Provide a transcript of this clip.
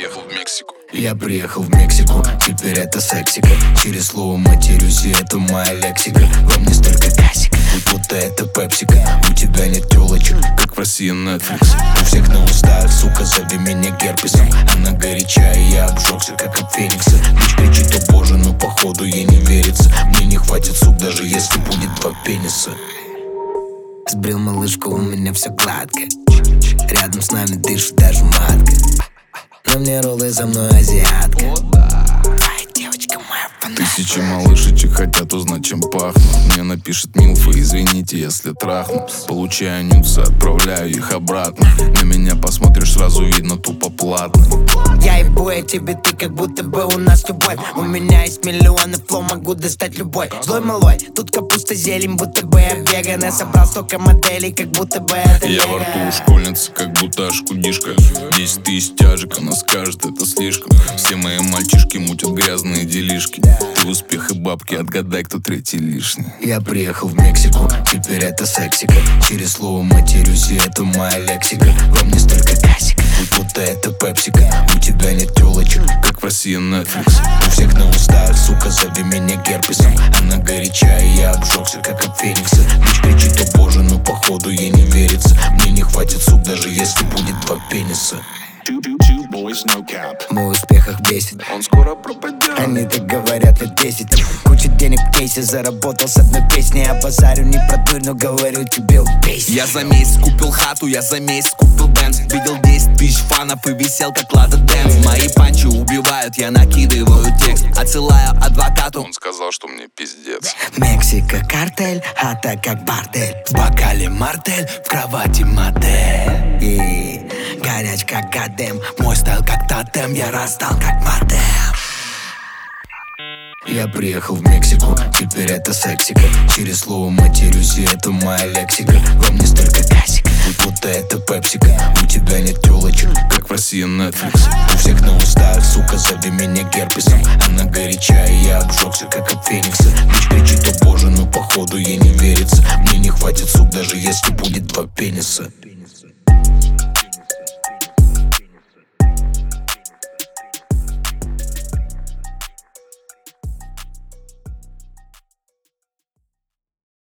приехал в Мексику. Я приехал в Мексику, теперь это сексика. Через слово матерюсь, и это моя лексика. Во мне столько касика, будто это пепсика. У тебя нет тёлочек, как в России Netflix. У всех на устах, сука, зови меня герпесом. Она горячая, я обжегся, как от феникса. Дочь кричит, о боже, но походу ей не верится. Мне не хватит суп, даже если будет 2 пениса. Сбрил малышку, у меня все гладко. Рядом с нами дышит даже матка. На мне роллы, за мной азиатка. Твоя девочка моя фанатка. Тысячи малышечек хотят узнать, чем пахну. Мне напишет Милфа, извините, если трахну. Получаю нюцы, отправляю их обратно. На меня посмотришь, сразу видно, тупо платный. Я ебу, я тебе, ты как будто бы у нас любовь. У меня есть миллионы флоу, могу достать любой. Злой малой, тут капуста, зелень, будто бы я веган. Я собрал столько моделей, как будто бы это я во рту у школьницы, как будто шкудишка. 10 тысяч тяжек, она скажет, это слишком. Все мои мальчишки мутят грязные делишки. Ты успех и бабки, отгадай, кто третий лишний. Я приехал в Мексику, теперь это сексика. Через слово матерюсь, и это моя лексика. Во мне столько касика, будто это пепсика. У тебя нет тёлочек, как в России Netflix. У всех на устах, сука, зови меня герпесом. Она горячая, я обжегся, как от феникса. Дочь кричит, о боже, но походу ей не верится. Мне не хватит суп, даже если будет 2 пениса. Мой успех их бесит, он скоро пропадет. Они так говорят лет 10. Куча денег в кейсе, заработал с одной песней. Я базарю не про дурь, но говорю тебе убейся. Я за месяц купил хату, я за месяц купил бенз. Видел 10 тысяч фанов и висел как Лада Дэнс. Мои панчи убивают, я накидываю текст. Отсылаю адвокату, он сказал, что мне пиздец. Мексика картель, хата как бордель. В бокале мартель, в кровати модель. И горяч как гадем, мой стайл как тотем. Я расстал как модем. Я приехал в Мексику, теперь это сексика. Через слово матерюсь, и это моя лексика. Во мне столько касика, будто это пепсика. У тебя нет тёлочек, как в России Netflix. У всех на устах, сука, зови меня герпесом. Она горячая, я обжегся, как от феникса. Дочь кричит, о боже, но походу ей не верится. Мне не хватит суп, даже если будет 2 пениса.